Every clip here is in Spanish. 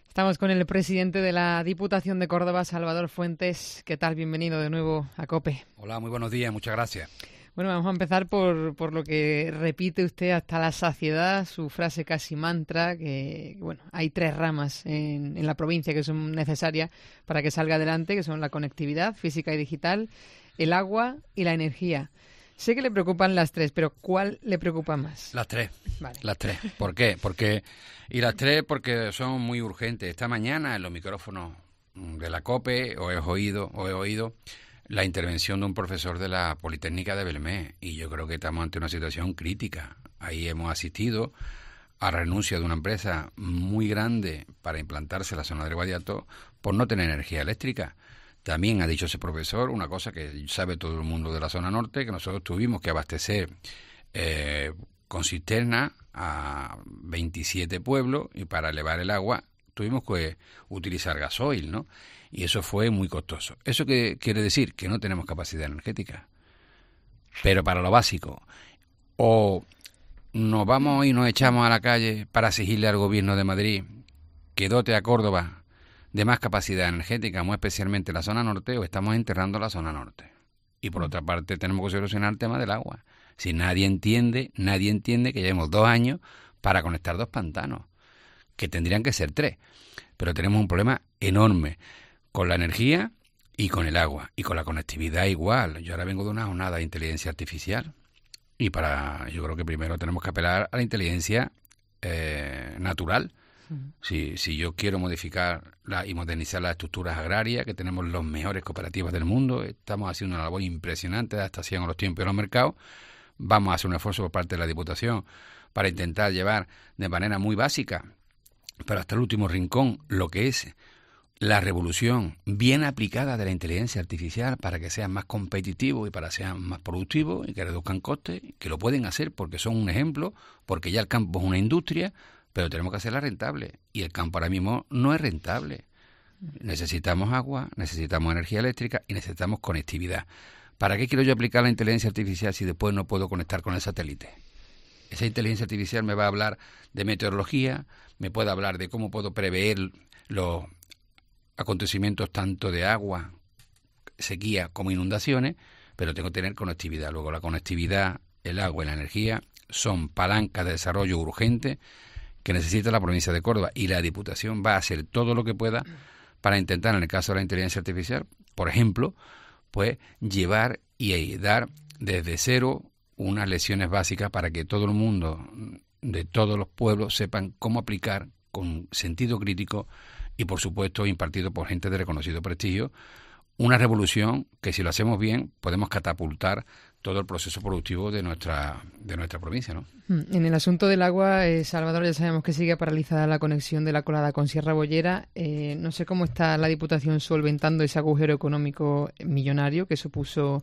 Estamos con el presidente de la Diputación de Córdoba, Salvador Fuentes. ¿Qué tal? Bienvenido de nuevo a COPE. Hola, muy buenos días, muchas gracias. Bueno, vamos a empezar por lo que repite usted hasta la saciedad, su frase casi mantra, que bueno, hay tres ramas en la provincia que son necesarias para que salga adelante, que son la conectividad física y digital, el agua y la energía. Sé que le preocupan las tres, pero ¿cuál le preocupa más? Las tres. Vale. Las tres. ¿Por qué? Porque porque son muy urgentes. Esta mañana en los micrófonos de la COPE he oído la intervención de un profesor de la Politécnica de Belmez, y yo creo que estamos ante una situación crítica. Ahí hemos asistido a la renuncia de una empresa muy grande para implantarse en la zona del Guadiato por no tener energía eléctrica. También ha dicho ese profesor una cosa que sabe todo el mundo de la zona norte, que nosotros tuvimos que abastecer con cisterna a 27 pueblos, y para elevar el agua tuvimos que utilizar gasoil, ¿no? Y eso fue muy costoso. ¿Eso qué quiere decir? Que no tenemos capacidad energética. Pero para lo básico, o nos vamos y nos echamos a la calle para exigirle al gobierno de Madrid que dote a Córdoba de más capacidad energética, muy especialmente en la zona norte, o estamos enterrando la zona norte. Y por otra parte tenemos que solucionar el tema del agua. Si nadie entiende que llevamos 2 años para conectar 2 pantanos, que tendrían que ser 3. Pero tenemos un problema enorme con la energía y con el agua, y con la conectividad igual. Yo ahora vengo de una jornada de inteligencia artificial, y yo creo que primero tenemos que apelar a la inteligencia natural. Si yo quiero modificar y modernizar las estructuras agrarias, que tenemos los mejores cooperativas del mundo, estamos haciendo una labor impresionante de adaptación a los tiempos y a los mercados, vamos a hacer un esfuerzo por parte de la Diputación para intentar llevar de manera muy básica, pero hasta el último rincón, lo que es la revolución bien aplicada de la inteligencia artificial para que sean más competitivos y para que sean más productivos y que reduzcan costes, que lo pueden hacer porque son un ejemplo, porque ya el campo es una industria, pero tenemos que hacerla rentable, y el campo ahora mismo no es rentable. Necesitamos agua, necesitamos energía eléctrica y necesitamos conectividad. ¿Para qué quiero yo aplicar la inteligencia artificial si después no puedo conectar con el satélite? Esa inteligencia artificial me va a hablar de meteorología, me puede hablar de cómo puedo prever los acontecimientos tanto de agua, sequía como inundaciones, pero tengo que tener conectividad. Luego la conectividad, el agua y la energía son palancas de desarrollo urgente que necesita la provincia de Córdoba, y la Diputación va a hacer todo lo que pueda para intentar, en el caso de la inteligencia artificial, por ejemplo, pues llevar y dar desde cero unas lecciones básicas para que todo el mundo de todos los pueblos sepan cómo aplicar con sentido crítico y, por supuesto, impartido por gente de reconocido prestigio, una revolución que, si lo hacemos bien, podemos catapultar todo el proceso productivo de nuestra provincia, ¿no? En el asunto del agua, Salvador, ya sabemos que sigue paralizada la conexión de la Colada con Sierra Bollera. No sé cómo está la Diputación solventando ese agujero económico millonario que supuso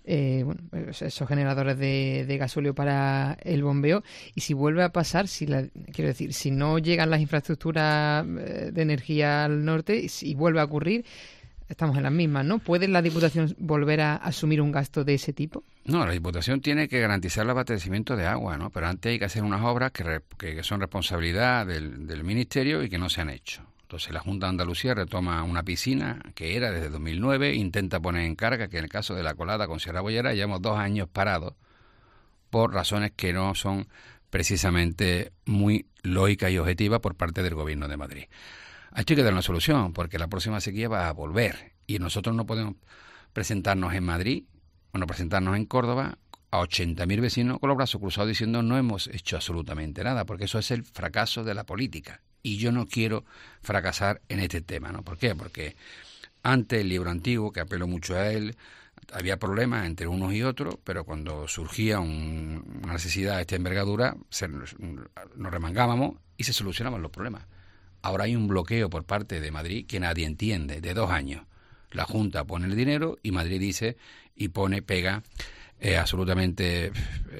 esos generadores de gasóleo para el bombeo. Y si vuelve a pasar, si no llegan las infraestructuras de energía al norte, y vuelve a ocurrir, estamos en las mismas, ¿no? ¿Puede la Diputación volver a asumir un gasto de ese tipo? No, la Diputación tiene que garantizar el abastecimiento de agua, ¿no? Pero antes hay que hacer unas obras que son responsabilidad del Ministerio y que no se han hecho. Entonces la Junta de Andalucía retoma una piscina que era desde 2009, intenta poner en carga, que en el caso de la Colada con Sierra Bollera llevamos 2 años parados por razones que no son precisamente muy lógicas y objetivas por parte del Gobierno de Madrid. Hay que dar una solución, porque la próxima sequía va a volver, y nosotros no podemos presentarnos en Madrid, presentarnos en Córdoba a 80.000 vecinos con los brazos cruzados diciendo no hemos hecho absolutamente nada, porque eso es el fracaso de la política, y yo no quiero fracasar en este tema, ¿no? ¿Por qué? Porque antes el libro antiguo, que apelo mucho a él, había problemas entre unos y otros, pero cuando surgía una necesidad de esta envergadura, nos remangábamos y se solucionaban los problemas. Ahora hay un bloqueo por parte de Madrid que nadie entiende, de 2 años. La Junta pone el dinero y Madrid dice y pega absolutamente,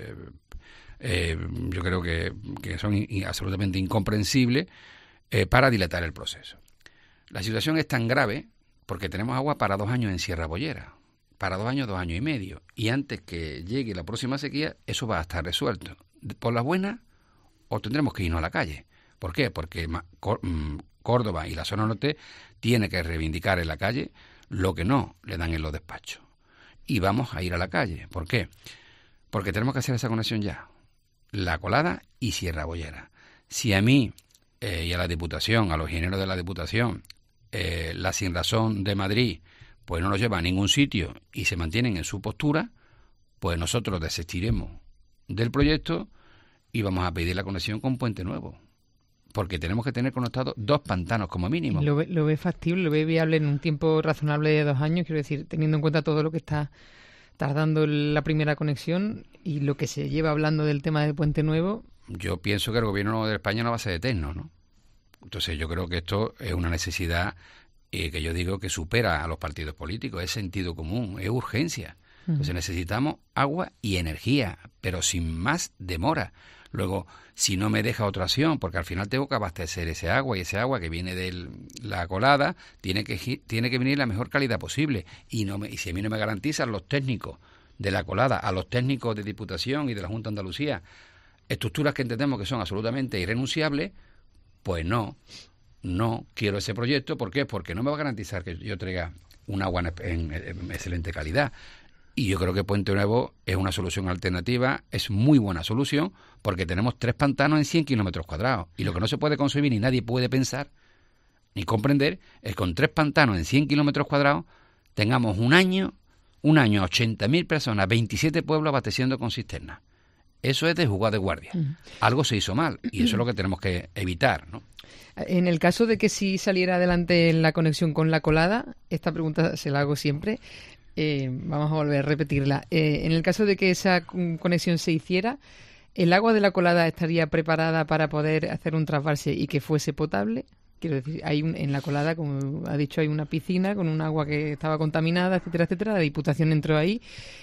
yo creo que son absolutamente incomprensibles para dilatar el proceso. La situación es tan grave porque tenemos agua para 2 años en Sierra Bollera, para 2 años, 2 años y medio. Y antes que llegue la próxima sequía, eso va a estar resuelto. Por las buenas, o tendremos que irnos a la calle. ¿Por qué? Porque Córdoba y la zona norte tiene que reivindicar en la calle lo que no le dan en los despachos. Y vamos a ir a la calle. ¿Por qué? Porque tenemos que hacer esa conexión ya. La Colada y Sierra Bollera. Si a mí y a la Diputación, a los ingenieros de la Diputación, la Sinrazón de Madrid, pues no nos lleva a ningún sitio y se mantienen en su postura, pues nosotros desistiremos del proyecto y vamos a pedir la conexión con Puente Nuevo. Porque tenemos que tener conectados 2 pantanos como mínimo. ¿Lo ve factible, lo ve viable en un tiempo razonable de 2 años? Quiero decir, teniendo en cuenta todo lo que está tardando la primera conexión y lo que se lleva hablando del tema de Puente Nuevo. Yo pienso que el gobierno de España no va a ser eterno, ¿no? Entonces yo creo que esto es una necesidad que yo digo que supera a los partidos políticos, es sentido común, es urgencia. Entonces necesitamos agua y energía, pero sin más demora. Luego, si no me deja otra opción, porque al final tengo que abastecer ese agua, y ese agua que viene de la Colada tiene que venir la mejor calidad posible. Y si a mí no me garantizan los técnicos de la Colada, a los técnicos de Diputación y de la Junta de Andalucía, estructuras que entendemos que son absolutamente irrenunciables, pues no quiero ese proyecto. ¿Por qué? Porque no me va a garantizar que yo traiga un agua en excelente calidad. Y yo creo que Puente Nuevo es una solución alternativa, es muy buena solución, porque tenemos 3 pantanos en 100 kilómetros cuadrados. Y lo que no se puede concebir ni nadie puede pensar ni comprender es que con 3 pantanos en 100 kilómetros cuadrados tengamos un año a 80.000 personas, 27 pueblos abasteciendo con cisternas. Eso es de jugar de guardia. Algo se hizo mal y eso es lo que tenemos que evitar, ¿no? En el caso de que si saliera adelante la conexión con la Colada, esta pregunta se la hago siempre, vamos a volver a repetirla. En el caso de que esa conexión se hiciera, ¿el agua de la Colada estaría preparada para poder hacer un trasvase y que fuese potable? Quiero decir, en la Colada, como ha dicho, hay una piscina con un agua que estaba contaminada, etcétera, etcétera. La Diputación entró ahí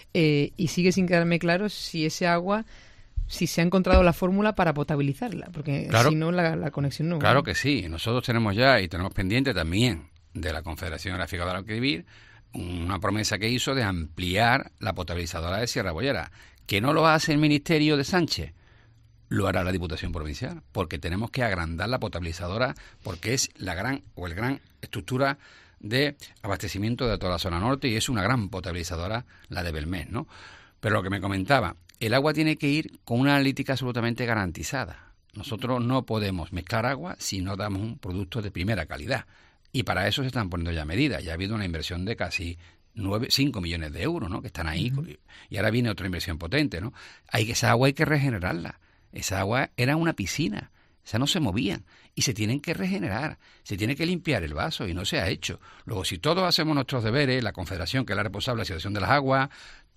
y sigue sin quedarme claro si ese agua, si se ha encontrado la fórmula para potabilizarla, porque claro, si no, la conexión no. Claro que sí. Nosotros tenemos ya y tenemos pendiente también de la Confederación Gráfica del Alquivir una promesa que hizo de ampliar la potabilizadora de Sierra Bollera. Que no lo hace el Ministerio de Sánchez, lo hará la Diputación Provincial, porque tenemos que agrandar la potabilizadora, porque es la gran estructura de abastecimiento de toda la zona norte y es una gran potabilizadora la de Belmez, ¿no? Pero lo que me comentaba, el agua tiene que ir con una analítica absolutamente garantizada. Nosotros no podemos mezclar agua si no damos un producto de primera calidad. Y para eso se están poniendo ya medidas. Ya ha habido una inversión de casi 5 millones de euros, ¿no? Que están ahí. Y ahora viene otra inversión potente, ¿no? Esa agua hay que regenerarla. Esa agua era una piscina. Esa no se movía. Y se tienen que regenerar. Se tiene que limpiar el vaso y no se ha hecho. Luego, si todos hacemos nuestros deberes, la Confederación, que es la responsable de la situación de las aguas,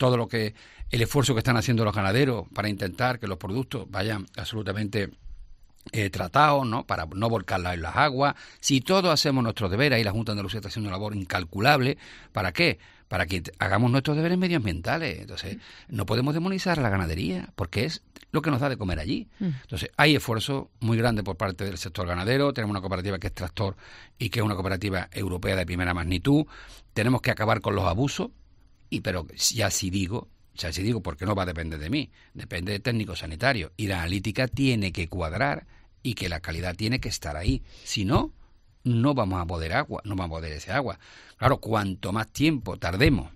el esfuerzo que están haciendo los ganaderos para intentar que los productos vayan absolutamente tratados, ¿no? Para no volcarlas en las aguas. Si todos hacemos nuestros deberes, ahí la Junta de Andalucía está haciendo una labor incalculable. ¿Para qué? Para que hagamos nuestros deberes medioambientales. Entonces, no podemos demonizar a la ganadería, porque es lo que nos da de comer allí. Entonces, hay esfuerzo muy grande por parte del sector ganadero. Tenemos una cooperativa que es Tractor y que es una cooperativa europea de primera magnitud. Tenemos que acabar con los abusos, pero ya sí digo, porque no va a depender de mí, depende de técnicos sanitarios. Y la analítica tiene que cuadrar y que la calidad tiene que estar ahí. Si no, no vamos a poder ese agua. Claro, cuanto más tiempo tardemos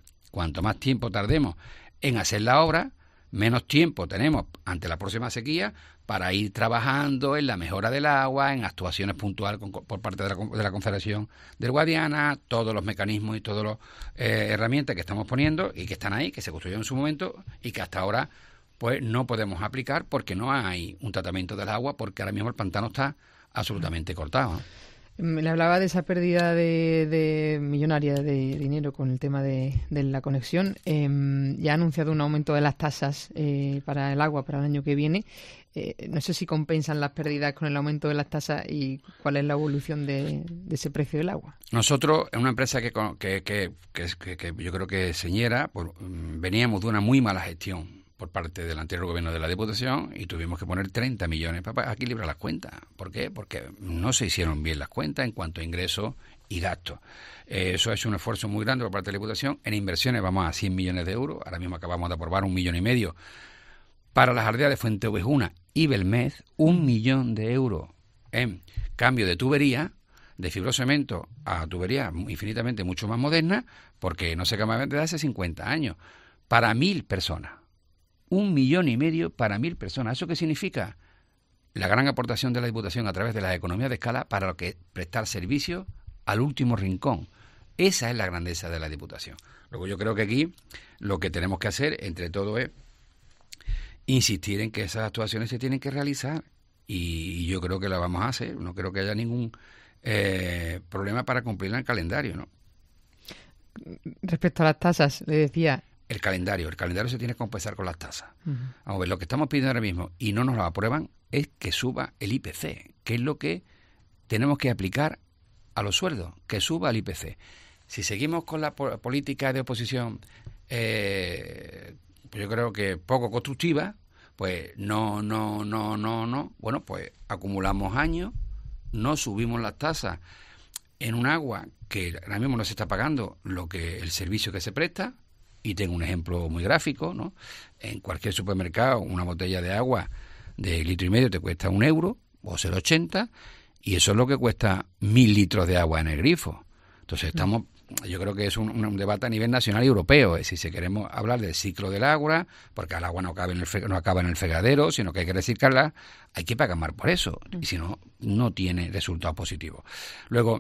en hacer la obra, menos tiempo tenemos ante la próxima sequía para ir trabajando en la mejora del agua, en actuaciones puntuales por parte de la Confederación del Guadiana, todos los mecanismos y todas las herramientas que estamos poniendo y que están ahí, que se construyeron en su momento y que hasta ahora pues no podemos aplicar porque no hay un tratamiento del agua, porque ahora mismo el pantano está absolutamente cortado, ¿no? Le hablaba de esa pérdida de millonaria de dinero con el tema de la conexión. Ya ha anunciado un aumento de las tasas para el agua para el año que viene. No sé si compensan las pérdidas con el aumento de las tasas y cuál es la evolución de ese precio del agua. Nosotros, en una empresa que yo creo que señera, pues, veníamos de una muy mala gestión por parte del anterior gobierno de la Diputación y tuvimos que poner 30 millones para equilibrar las cuentas. ¿Por qué? Porque no se hicieron bien las cuentas en cuanto a ingresos y gastos. Eso es un esfuerzo muy grande por parte de la Diputación. En inversiones vamos a 100 millones de euros. Ahora mismo acabamos de aprobar 1,5 millones. Para las aldeas de Fuenteovejuna y Belmez, 1 millón de euros en cambio de tubería, de fibrocemento a tuberías infinitamente mucho más modernas, porque no se cambiaban desde hace 50 años, para 1.000 personas. 1,5 millones para 1.000 personas. ¿Eso qué significa? La gran aportación de la Diputación a través de las economías de escala para lo que es prestar servicio al último rincón. Esa es la grandeza de la Diputación. Luego yo creo que aquí lo que tenemos que hacer entre todos es insistir en que esas actuaciones se tienen que realizar, y yo creo que la vamos a hacer. No creo que haya ningún problema para cumplir el calendario, ¿no? Respecto a las tasas, le decía... El calendario se tiene que compensar con las tasas. Uh-huh. Vamos a ver, lo que estamos pidiendo ahora mismo, y no nos lo aprueban, es que suba el IPC, que es lo que tenemos que aplicar a los sueldos, que suba el IPC. Si seguimos con la política de oposición, pues yo creo que poco constructiva, pues no. Bueno, pues acumulamos años, no subimos las tasas en un agua que ahora mismo no se está pagando el servicio que se presta. Y tengo un ejemplo muy gráfico, ¿no? En cualquier supermercado, una botella de agua de 1,5 litros te cuesta 1 euro o 0,80, y eso es lo que cuesta 1.000 litros de agua en el grifo. Entonces yo creo que es un debate a nivel nacional y europeo. Es decir, si queremos hablar del ciclo del agua, porque el agua no acaba en el fregadero, sino que hay que reciclarla, hay que pagar más por eso. Y si no, no tiene resultados positivos. Luego,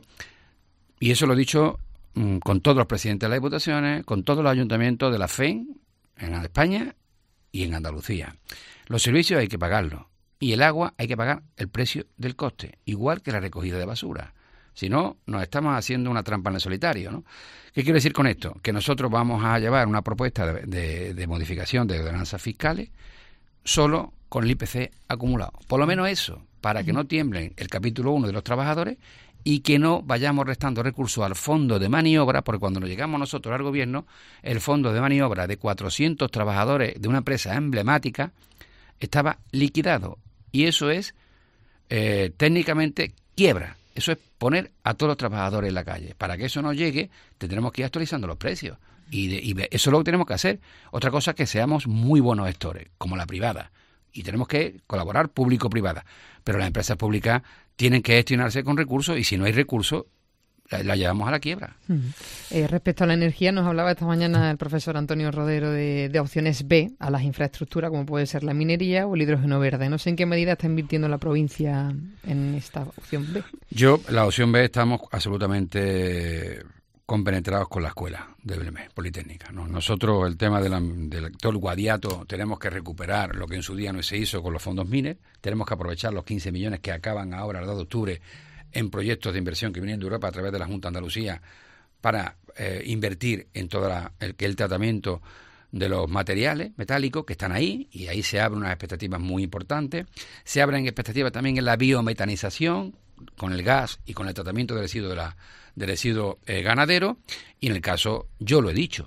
y eso lo he dicho con todos los presidentes de las diputaciones, con todos los ayuntamientos de la FEN en España y en Andalucía. Los servicios hay que pagarlos, y el agua hay que pagar el precio del coste, igual que la recogida de basura. Si no, nos estamos haciendo una trampa en el solitario, ¿no? ¿Qué quiero decir con esto? Que nosotros vamos a llevar una propuesta de modificación de ordenanzas fiscales solo con el IPC acumulado. Por lo menos eso, para que no tiemblen el capítulo 1 de los trabajadores y que no vayamos restando recursos al fondo de maniobra, porque cuando nos llegamos nosotros al gobierno, el fondo de maniobra de 400 trabajadores de una empresa emblemática estaba liquidado. Y eso es técnicamente quiebra. Eso es poner a todos los trabajadores en la calle. Para que eso no llegue, tendremos que ir actualizando los precios. Y eso es lo que tenemos que hacer. Otra cosa es que seamos muy buenos gestores, como la privada. Y tenemos que colaborar público-privada. Pero las empresas públicas tienen que gestionarse con recursos, y si no hay recursos, la llevamos a la quiebra. Respecto a la energía, nos hablaba esta mañana el profesor Antonio Rodero de opciones B a las infraestructuras, como puede ser la minería o el hidrógeno verde. No sé en qué medida está invirtiendo la provincia en esta opción B. La opción B, estamos absolutamente compenetrados con la escuela de Belmez, Politécnica, ¿no? Nosotros, el tema del todo el guadiato, tenemos que recuperar lo que en su día no se hizo con los fondos MINER. Tenemos que aprovechar los 15 millones que acaban ahora, el 2 de octubre, en proyectos de inversión que vienen de Europa a través de la Junta de Andalucía, para invertir en todo el tratamiento de los materiales metálicos que están ahí, y ahí se abren unas expectativas muy importantes. Se abren expectativas también en la biometanización, con el gas y con el tratamiento del residuo ganadero, y en el caso, yo lo he dicho,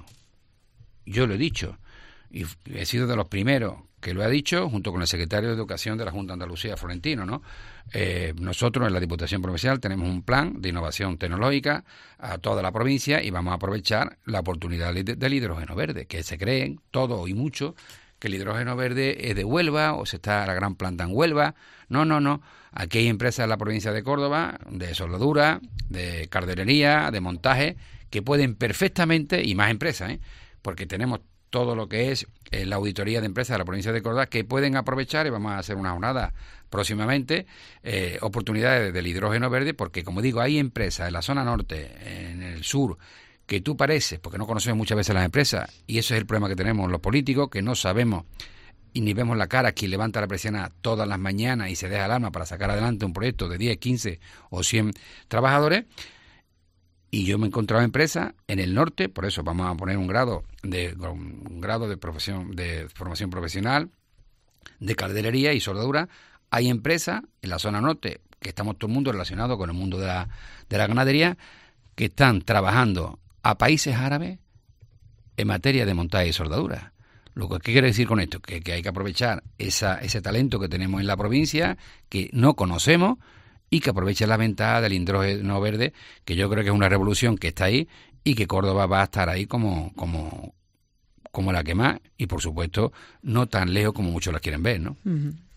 y he sido de los primeros que lo ha dicho, junto con el secretario de Educación de la Junta de Andalucía, Florentino, ¿no? Nosotros en la Diputación Provincial tenemos un plan de innovación tecnológica a toda la provincia, y vamos a aprovechar la oportunidad del hidrógeno verde, que se creen todo y mucho que el hidrógeno verde es de Huelva, o se está la gran planta en Huelva. No. Aquí hay empresas en la provincia de Córdoba, de soldadura, de calderería, de montaje, que pueden perfectamente, y más empresas, porque tenemos todo lo que es la auditoría de empresas de la provincia de Córdoba, que pueden aprovechar, y vamos a hacer una jornada próximamente, oportunidades del hidrógeno verde, porque, como digo, hay empresas en la zona norte, en el sur, que tú pareces, porque no conocemos muchas veces las empresas, y eso es el problema que tenemos los políticos, que no sabemos y ni vemos la cara quien levanta la persiana todas las mañanas y se deja el alma para sacar adelante un proyecto de 10, 15 o 100 trabajadores. Y yo me he encontrado empresas en el norte, por eso vamos a poner un grado de formación profesional, de calderería y soldadura. Hay empresas en la zona norte, que estamos todo el mundo relacionado con el mundo de la ganadería, que están trabajando a países árabes en materia de montaje y soldadura. ¿Qué quiero decir con esto? Que hay que aprovechar ese talento que tenemos en la provincia, que no conocemos, y que aproveche la ventaja del hidrógeno verde, que yo creo que es una revolución que está ahí, y que Córdoba va a estar ahí como la que más, y por supuesto no tan lejos como muchos la quieren ver, ¿no? Uh-huh.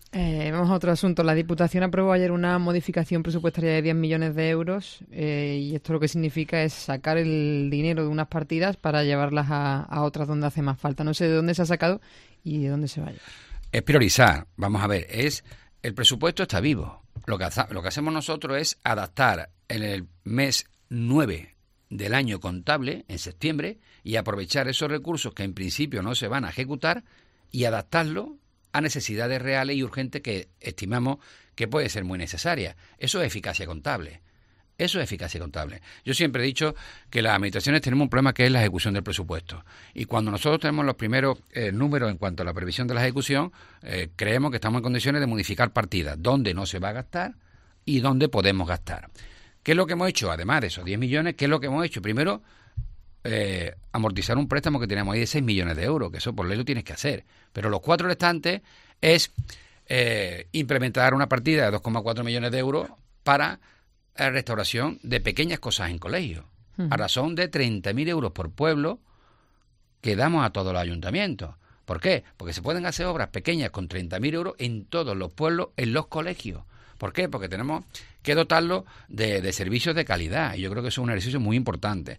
Vamos a otro asunto. La Diputación aprobó ayer una modificación presupuestaria de 10 millones de euros y esto lo que significa es sacar el dinero de unas partidas para llevarlas a otras donde hace más falta. No sé de dónde se ha sacado y de dónde se va a llevar. Es priorizar. Vamos a ver, el presupuesto está vivo. Lo que hacemos nosotros es adaptar en el mes 9 del año contable, en septiembre, y aprovechar esos recursos que en principio no se van a ejecutar y adaptarlo a necesidades reales y urgentes que estimamos que puede ser muy necesaria. Eso es eficacia contable. Yo siempre he dicho que las administraciones tenemos un problema que es la ejecución del presupuesto. Y cuando nosotros tenemos los primeros números en cuanto a la previsión de la ejecución, creemos que estamos en condiciones de modificar partidas, dónde no se va a gastar y dónde podemos gastar. ¿Qué es lo que hemos hecho? Además de esos 10 millones, ¿qué es lo que hemos hecho? Primero, amortizar un préstamo que teníamos ahí de 6 millones de euros, que eso por ley lo tienes que hacer. Pero los 4 restantes es implementar una partida de 2,4 millones de euros para la restauración de pequeñas cosas en colegios, a razón de 30.000 euros por pueblo que damos a todos los ayuntamientos. ¿Por qué? Porque se pueden hacer obras pequeñas con 30.000 euros en todos los pueblos, en los colegios. ¿Por qué? Porque tenemos que dotarlo de servicios de calidad, y yo creo que eso es un ejercicio muy importante.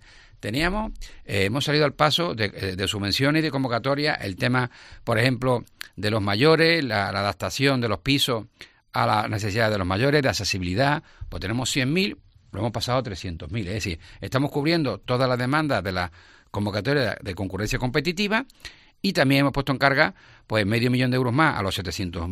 Hemos salido al paso de subvenciones y de convocatoria, el tema, por ejemplo, de los mayores, la adaptación de los pisos a las necesidades de los mayores, de accesibilidad, pues tenemos 100.000, lo hemos pasado a 300.000, es decir, estamos cubriendo todas las demandas de la convocatoria de concurrencia competitiva. Y también hemos puesto en carga pues 500.000 de euros más a los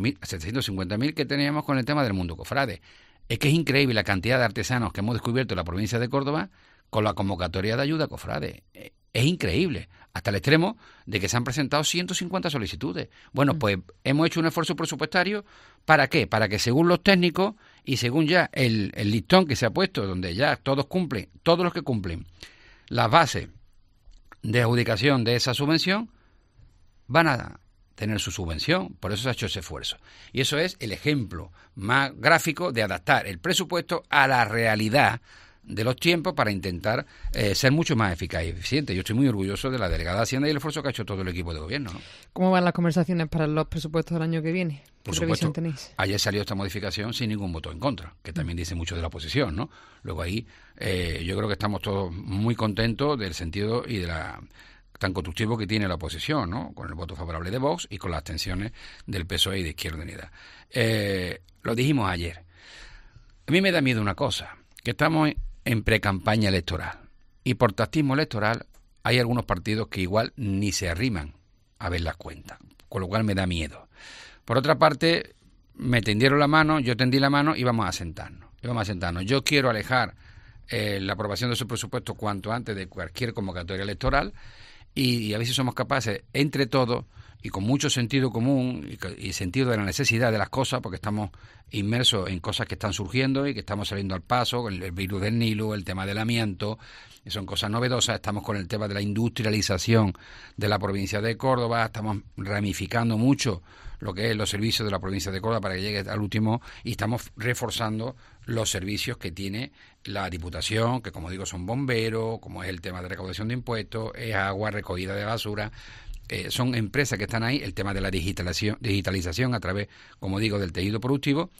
750.000 que teníamos con el tema del mundo cofrade. Es que es increíble la cantidad de artesanos que hemos descubierto en la provincia de Córdoba con la convocatoria de ayuda cofrade. Es increíble, hasta el extremo de que se han presentado 150 solicitudes. Bueno, pues hemos hecho un esfuerzo presupuestario. ¿Para qué? Para que según los técnicos y según ya el listón que se ha puesto, donde ya todos los que cumplen las bases de adjudicación de esa subvención, van a tener su subvención. Por eso se ha hecho ese esfuerzo. Y eso es el ejemplo más gráfico de adaptar el presupuesto a la realidad de los tiempos para intentar ser mucho más eficaz y eficiente. Yo estoy muy orgulloso de la delegada de Hacienda y el esfuerzo que ha hecho todo el equipo de gobierno, ¿no? ¿Cómo van las conversaciones para los presupuestos del año que viene? Por supuesto, ayer salió esta modificación sin ningún voto en contra, que también dice mucho de la oposición, ¿no? Luego ahí yo creo que estamos todos muy contentos del sentido y de la tan constructivo que tiene la oposición, ¿no? Con el voto favorable de Vox y con las abstenciones del PSOE y de Izquierda Unida. Lo dijimos ayer. A mí me da miedo una cosa, que estamos en precampaña electoral y por tactismo electoral hay algunos partidos que igual ni se arriman a ver las cuentas, con lo cual me da miedo. Por otra parte, me tendieron la mano, yo tendí la mano y vamos a sentarnos. Yo quiero alejar la aprobación de su presupuesto cuanto antes de cualquier convocatoria electoral y a ver si somos capaces, entre todos, y con mucho sentido común y sentido de la necesidad de las cosas, porque estamos inmersos en cosas que están surgiendo y que estamos saliendo al paso, el virus del Nilo, el tema del amianto, que son cosas novedosas. Estamos con el tema de la industrialización de la provincia de Córdoba, estamos ramificando mucho lo que es los servicios de la provincia de Córdoba para que llegue al último, y estamos reforzando los servicios que tiene la Diputación, que como digo son bomberos, como es el tema de recaudación de impuestos, es agua, recogida de basura. Son empresas que están ahí, el tema de la digitalización a través, como digo, del tejido productivo.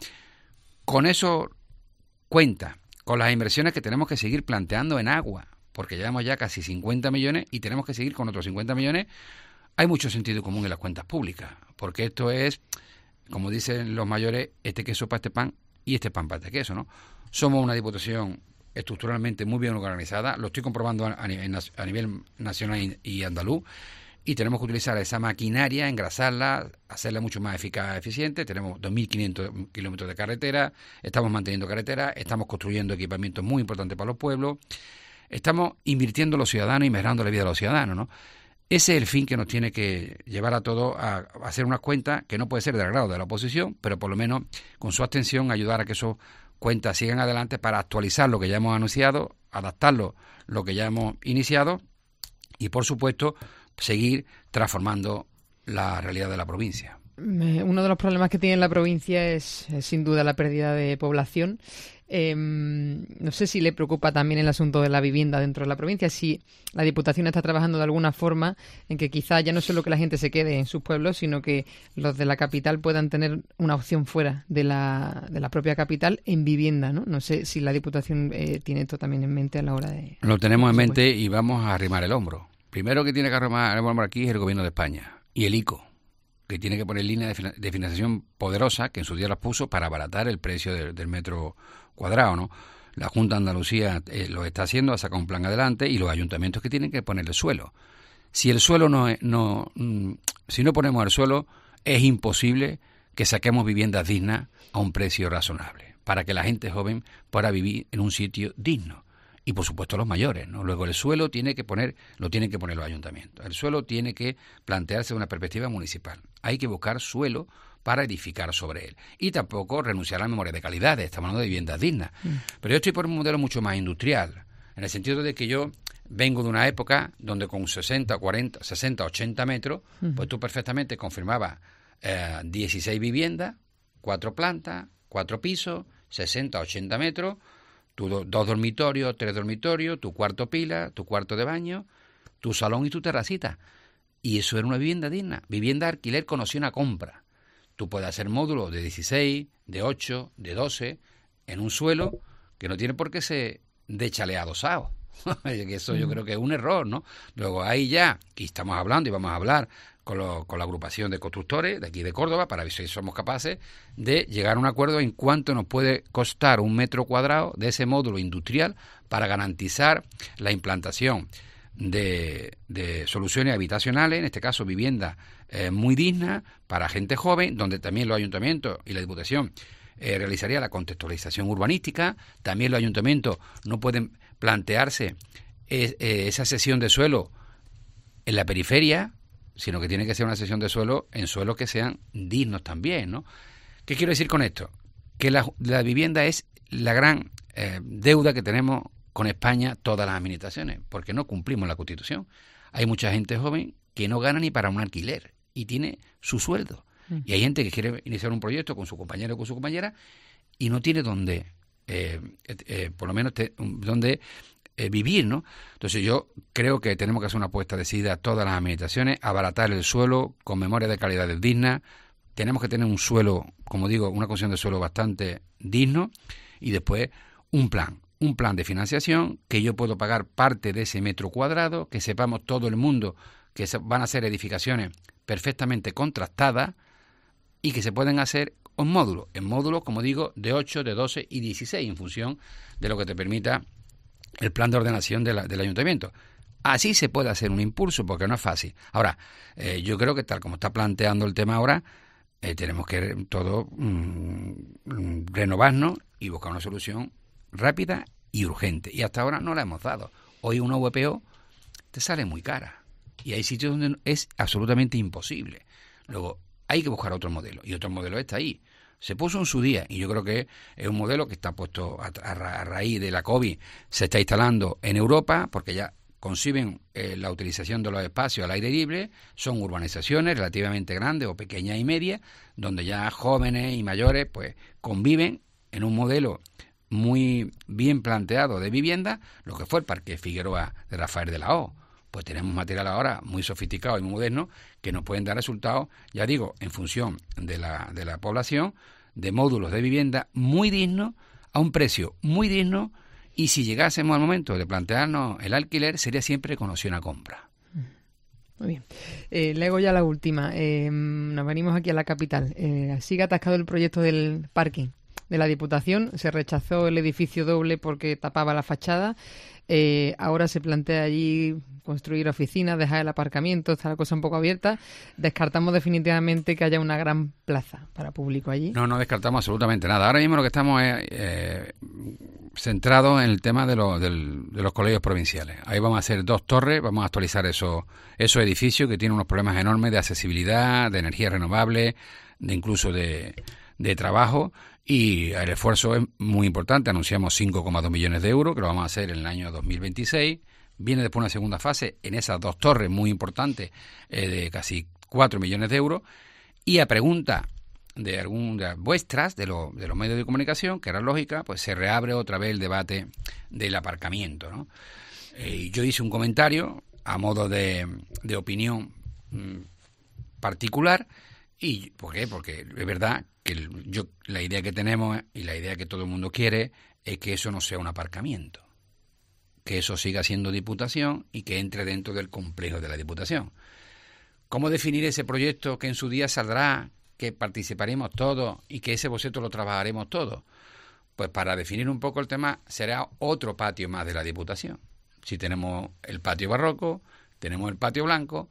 Con eso cuenta, con las inversiones que tenemos que seguir planteando en agua, porque llevamos ya casi 50 millones y tenemos que seguir con otros 50 millones. Hay mucho sentido común en las cuentas públicas, porque esto es, como dicen los mayores, este queso para este pan y este pan para este queso, ¿no? Somos una diputación estructuralmente muy bien organizada, lo estoy comprobando a nivel nacional y andaluz, y tenemos que utilizar esa maquinaria, engrasarla, hacerla mucho más eficaz y eficiente. Tenemos 2.500 kilómetros de carretera, estamos manteniendo carreteras, estamos construyendo equipamientos muy importantes para los pueblos, estamos invirtiendo en los ciudadanos y mejorando la vida de los ciudadanos, ¿no? Ese es el fin que nos tiene que llevar a todos a hacer unas cuentas que no puede ser del agrado de la oposición, pero por lo menos con su abstención ayudar a que esas cuentas sigan adelante para actualizar lo que ya hemos anunciado, adaptarlo lo que ya hemos iniciado y, por supuesto, seguir transformando la realidad de la provincia. Uno de los problemas que tiene la provincia es sin duda la pérdida de población. No sé si le preocupa también el asunto de la vivienda dentro de la provincia, si la Diputación está trabajando de alguna forma en que quizá ya no solo que la gente se quede en sus pueblos, sino que los de la capital puedan tener una opción fuera de la propia capital en vivienda, ¿no? No sé si la Diputación tiene esto también en mente a la hora de... Lo tenemos en mente y vamos a arrimar el hombro. Primero que tiene que arrimar el hombro aquí es el Gobierno de España y el ICO, que tiene que poner líneas de financiación poderosa, que en su día las puso para abaratar el precio del metro cuadrado, ¿no? La Junta de Andalucía lo está haciendo, ha sacado un plan adelante, y los ayuntamientos que tienen que poner el suelo. Si el suelo si no ponemos el suelo, es imposible que saquemos viviendas dignas a un precio razonable, para que la gente joven pueda vivir en un sitio digno. Y por supuesto los mayores, ¿no? Luego el suelo lo tienen que poner los ayuntamientos. El suelo tiene que plantearse de una perspectiva municipal. Hay que buscar suelo para edificar sobre él. Y tampoco renunciar a la memoria de calidad, estamos hablando de viviendas dignas. Pero yo estoy por un modelo mucho más industrial, en el sentido de que yo vengo de una época donde con 60, 80 metros, pues tú perfectamente confirmabas 16 viviendas, 4 plantas, 4 pisos, 60, 80 metros, 2 dormitorios, 3 dormitorios, tu cuarto pila, tu cuarto de baño, tu salón y tu terracita. Y eso era una vivienda digna. Vivienda de alquiler con opción a compra. Tú puedes hacer módulos de 16, de 8, de 12, en un suelo que no tiene por qué ser de chale adosado. Eso yo creo que es un error, ¿no? Luego ahí ya, y estamos hablando y vamos a hablar con la agrupación de constructores de aquí de Córdoba para ver si somos capaces de llegar a un acuerdo en cuánto nos puede costar un metro cuadrado de ese módulo industrial para garantizar la implantación de soluciones habitacionales, en este caso viviendas muy dignas para gente joven, donde también los ayuntamientos y la Diputación realizaría la contextualización urbanística. También los ayuntamientos no pueden plantearse esa cesión de suelo en la periferia, sino que tiene que ser una cesión de suelo en suelos que sean dignos también, ¿no? ¿Qué quiero decir con esto? Que la vivienda es la gran deuda que tenemos con España todas las administraciones, porque no cumplimos la Constitución. Hay mucha gente joven que no gana ni para un alquiler y tiene su sueldo. Y hay gente que quiere iniciar un proyecto con su compañero o con su compañera y no tiene dónde, por lo menos, dónde vivir, ¿no? Entonces yo creo que tenemos que hacer una apuesta decidida a todas las administraciones, abaratar el suelo con memoria de calidades dignas. Tenemos que tener un suelo, como digo, una condición de suelo bastante digno, y después un plan de financiación, que yo puedo pagar parte de ese metro cuadrado, que sepamos todo el mundo que van a ser edificaciones perfectamente contrastadas y que se pueden hacer en módulos, como digo, de 8, de 12 y 16, en función de lo que te permita el plan de ordenación del ayuntamiento. Así se puede hacer un impulso, porque no es fácil. Ahora, yo creo que tal como está planteando el tema ahora, tenemos que todos renovarnos y buscar una solución rápida y urgente. Y hasta ahora no la hemos dado. Hoy una VPO te sale muy cara. Y hay sitios donde es absolutamente imposible. Luego, hay que buscar otro modelo. Y otro modelo está ahí. Se puso en su día, y yo creo que es un modelo que está puesto a raíz de la COVID, se está instalando en Europa, porque ya conciben la utilización de los espacios al aire libre. Son urbanizaciones relativamente grandes o pequeñas y medias, donde ya jóvenes y mayores pues conviven en un modelo muy bien planteado de vivienda, lo que fue el Parque Figueroa de Rafael de la O. Pues tenemos material ahora muy sofisticado y muy moderno que nos pueden dar resultados, ya digo, en función de la población, de módulos de vivienda muy dignos, a un precio muy digno, y si llegásemos al momento de plantearnos el alquiler, sería siempre con opción a compra. Muy bien. Le hago ya la última. Nos venimos aquí a la capital. Sigue atascado el proyecto del parking de la Diputación. Se rechazó el edificio doble porque tapaba la fachada. Ahora se plantea allí construir oficinas, dejar el aparcamiento, está la cosa un poco abierta. ¿Descartamos definitivamente que haya una gran plaza para público allí? No descartamos absolutamente nada. Ahora mismo lo que estamos es centrados en el tema de los colegios provinciales. Ahí vamos a hacer 2 torres, vamos a actualizar esos edificios que tienen unos problemas enormes de accesibilidad, de energía renovable, incluso de trabajo. Y el esfuerzo es muy importante. Anunciamos 5,2 millones de euros, que lo vamos a hacer en el año 2026. Viene después una segunda fase en esas 2 torres muy importantes, de casi 4 millones de euros. Y a pregunta de las vuestras, de los medios de comunicación, que era lógica, pues se reabre otra vez el debate del aparcamiento, ¿no? Yo hice un comentario a modo de opinión particular. ¿Y por qué? Porque es verdad que la idea que tenemos y la idea que todo el mundo quiere es que eso no sea un aparcamiento, que eso siga siendo Diputación y que entre dentro del complejo de la Diputación. ¿Cómo definir ese proyecto que en su día saldrá, que participaremos todos y que ese boceto lo trabajaremos todos? Pues para definir un poco el tema será otro patio más de la Diputación. Si tenemos el patio barroco, tenemos el patio blanco.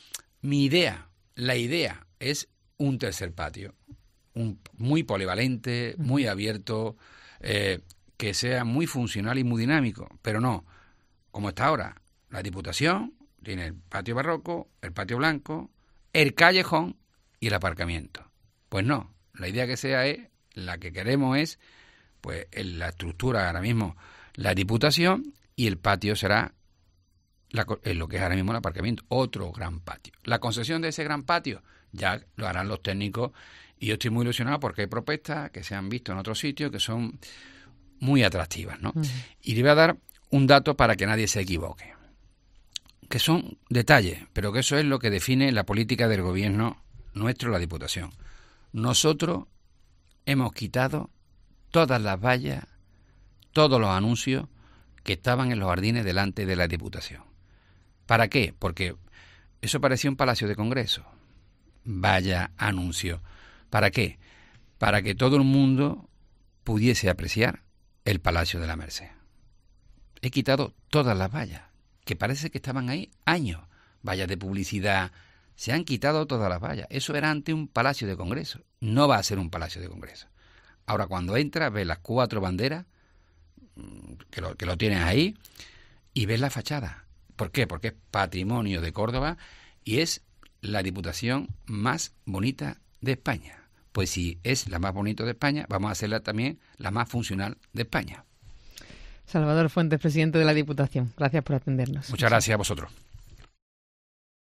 La idea es un tercer patio, muy polivalente, muy abierto, que sea muy funcional y muy dinámico, pero no, como está ahora, la Diputación tiene el patio barroco, el patio blanco, el callejón y el aparcamiento. Pues no, la idea que sea la que queremos es, pues en la estructura ahora mismo, la Diputación y el patio será lo que es ahora mismo el aparcamiento, otro gran patio. La concesión de ese gran patio ya lo harán los técnicos y yo estoy muy ilusionado porque hay propuestas que se han visto en otros sitios que son muy atractivas, ¿no? Y le voy a dar un dato para que nadie se equivoque, que son detalles, pero que eso es lo que define la política del gobierno nuestro, la Diputación. Nosotros hemos quitado todas las vallas, todos los anuncios que estaban en los jardines delante de la Diputación. ¿Para qué? Porque eso parecía un palacio de congreso. Vaya anuncio. ¿Para qué? Para que todo el mundo pudiese apreciar el Palacio de la Merced. He quitado todas las vallas, que parece que estaban ahí años. Vallas de publicidad. Se han quitado todas las vallas. Eso era antes un palacio de congreso. No va a ser un palacio de congreso. Ahora, cuando entras, ves las 4 banderas, que lo tienes ahí, y ves la fachada. ¿Por qué? Porque es patrimonio de Córdoba y es la Diputación más bonita de España. Pues si es la más bonita de España, vamos a hacerla también la más funcional de España. Salvador Fuentes, presidente de la Diputación. Gracias por atendernos. Muchas gracias a vosotros.